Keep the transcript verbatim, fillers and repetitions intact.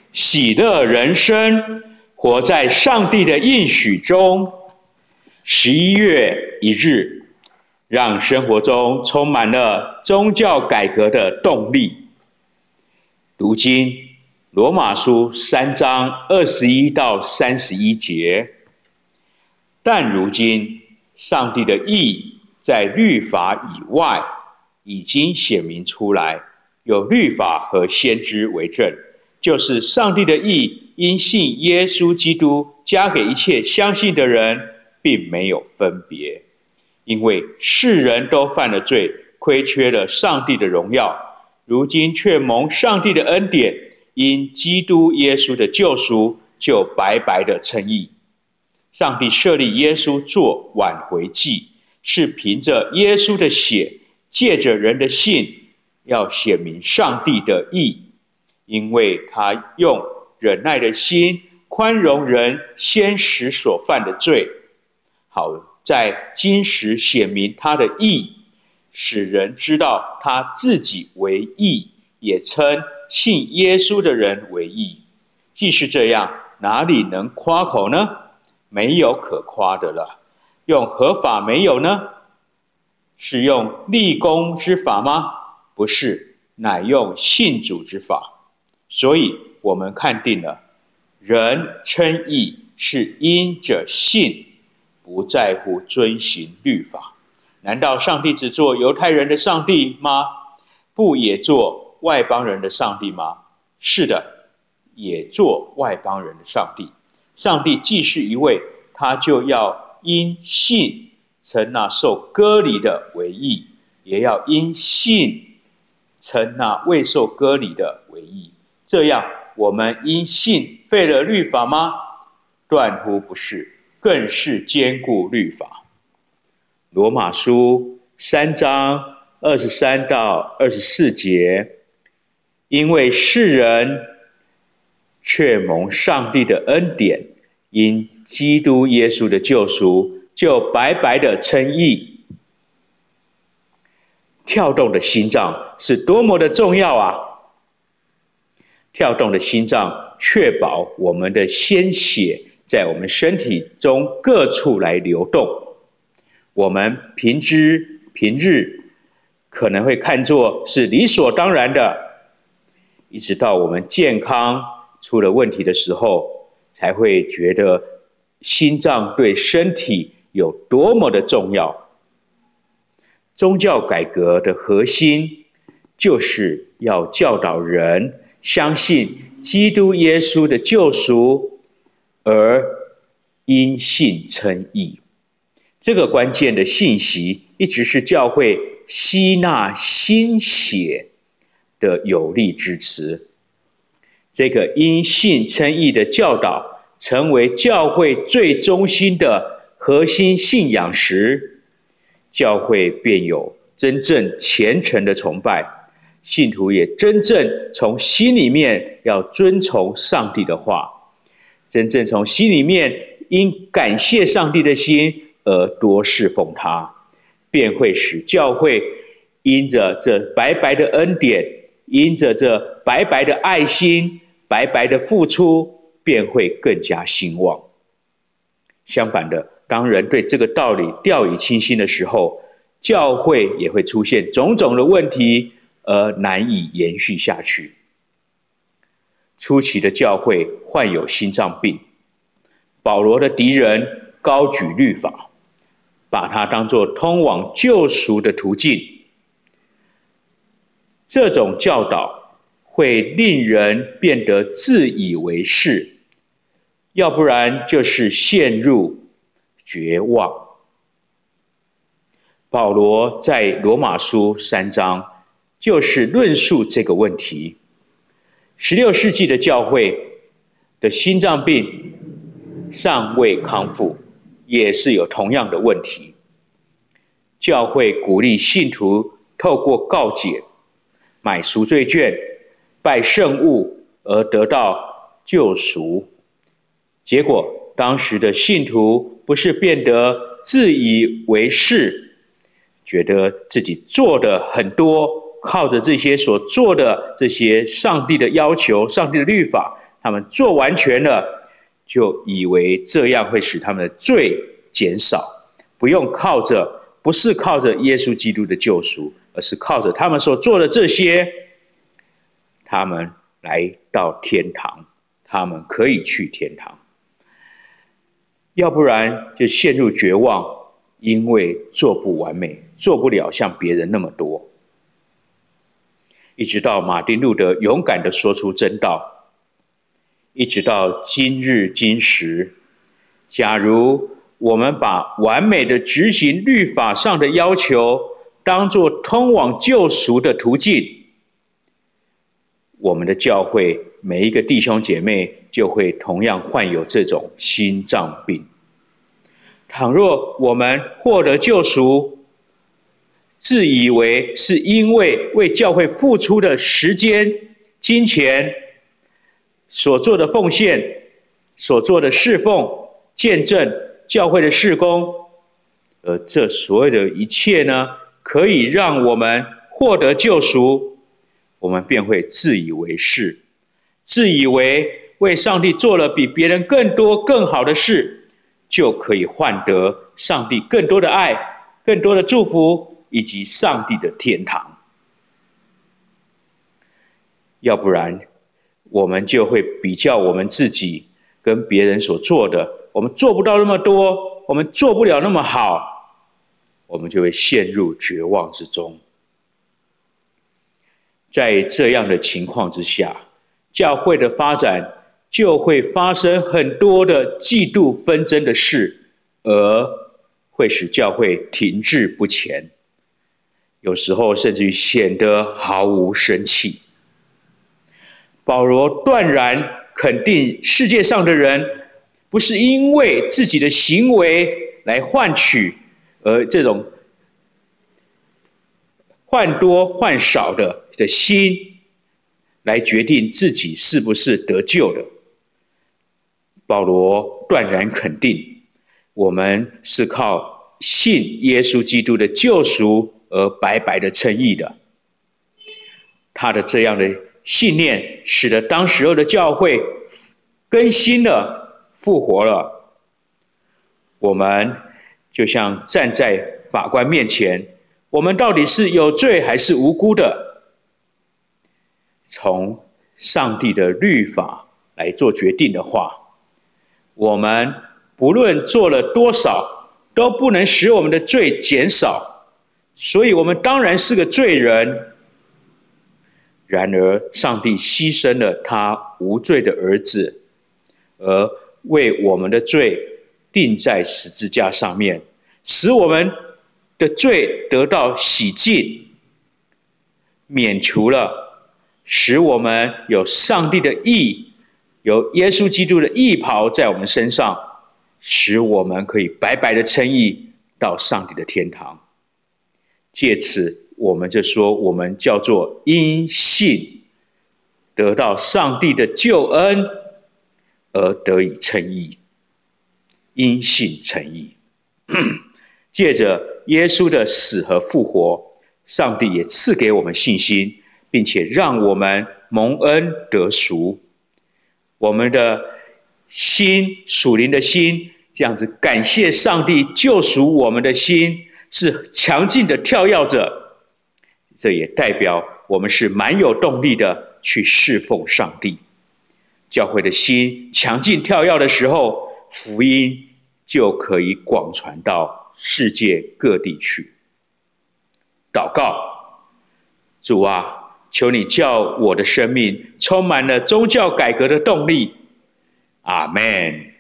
喜乐人生，活在上帝的应许中。十一月一日，让生活中充满了宗教改革的动力。读经，罗马书三章二十一到三十一节。但如今，上帝的义在律法以外已经显明出来，有律法和先知为证，就是上帝的义因信耶稣基督加给一切相信的人，并没有分别。因为世人都犯了罪，亏缺了上帝的荣耀，如今却蒙上帝的恩典，因基督耶稣的救赎，就白白的称义。上帝设立耶稣做挽回祭，是凭着耶稣的血，借着人的信，要显明上帝的义，因为他用忍耐的心宽容人先时所犯的罪，好在今时显明他的义，使人知道他自己为义，也称信耶稣的人为义。既是这样，哪里能夸口呢？没有可夸的了。用何法没有呢？是用立功之法吗？不是，乃用信主之法。所以我们看定了，人称义是因着信，不在乎遵行律法。难道上帝只做犹太人的上帝吗？不也做外邦人的上帝吗？是的，也做外邦人的上帝。上帝既是一位，他就要因信称那受割礼的为义，也要因信称那未受割礼的为义。这样，我们因信废了律法吗？断乎不是，更是坚固律法。罗马书三章二十三到二十四节，因为世人却蒙上帝的恩典，因基督耶稣的救赎，就白白的称义。跳动的心脏是多么的重要啊！跳动的心脏确保我们的鲜血在我们身体中各处来流动。我们平之平日可能会看作是理所当然的，一直到我们健康出了问题的时候，才会觉得心脏对身体有多么的重要。宗教改革的核心就是要教导人相信基督耶稣的救赎，而因信称义。这个关键的信息一直是教会吸纳新血的有力支持。这个因信称义的教导成为教会最中心的核心信仰时，教会便有真正虔诚的崇拜，信徒也真正从心里面要遵从上帝的话，真正从心里面因感谢上帝的心而多侍奉他，便会使教会因着这白白的恩典，因着这白白的爱心，白白的付出，便会更加兴旺。相反的，当人对这个道理掉以轻心的时候，教会也会出现种种的问题，而难以延续下去。初期的教会患有心脏病，保罗的敌人高举律法，把它当作通往救赎的途径。这种教导会令人变得自以为是，要不然就是陷入绝望。保罗在罗马书三章就是论述这个问题。十六世纪的教会的心脏病尚未康复，也是有同样的问题。教会鼓励信徒透过告解、买赎罪券、拜圣物而得到救赎。结果，当时的信徒不是变得自以为是，觉得自己做的很多，靠着这些所做的这些上帝的要求、上帝的律法， 他们做完全了，就以为这样会使他们的罪减少，不用靠着，不是靠着耶稣基督的救赎，而是靠着他们所做的这些，他们来到天堂，他们可以去天堂。要不然就陷入绝望，因为做不完美，做不了像别人那么多。一直到马丁路德勇敢地说出真道，一直到今日今时，假如我们把完美的执行律法上的要求当作通往救赎的途径，我们的教会每一个弟兄姐妹就会同样患有这种心脏病。倘若我们获得救赎，自以为是因为为教会付出的时间、金钱、所做的奉献、所做的侍奉、见证教会的事工，而这所有的一切呢，可以让我们获得救赎，我们便会自以为是，自以为为上帝做了比别人更多更好的事，就可以换得上帝更多的爱、更多的祝福以及上帝的天堂。要不然我们就会比较我们自己跟别人所做的，我们做不到那么多，我们做不了那么好，我们就会陷入绝望之中。在这样的情况之下，教会的发展就会发生很多的嫉妒纷争的事，而会使教会停滞不前，有时候甚至于显得毫无生气。保罗断然肯定世界上的人不是因为自己的行为来换取，而这种换多换少的的心来决定自己是不是得救的。保罗断然肯定，我们是靠信耶稣基督的救赎而白白的称义的。他的这样的信念，使得当时候的教会更新了、复活了。我们就像站在法官面前，我们到底是有罪还是无辜的？从上帝的律法来做决定的话，我们不论做了多少，都不能使我们的罪减少，所以我们当然是个罪人。然而上帝牺牲了他无罪的儿子，而为我们的罪钉在十字架上面，使我们的罪得到洗净，免除了，使我们有上帝的义，有耶稣基督的义袍在我们身上，使我们可以白白的称义到上帝的天堂。借此我们就说，我们叫做因信得到上帝的救恩而得以称义，因信称义。借着耶稣的死和复活，上帝也赐给我们信心，并且让我们蒙恩得赎。我们的心，属灵的心，这样子感谢上帝救赎我们的心，是强劲的跳跃着。这也代表我们是蛮有动力的去侍奉上帝。教会的心强劲跳跃的时候，福音就可以广传到世界各地去。祷告，主啊，求你叫我的生命充满了宗教改革的动力。阿们。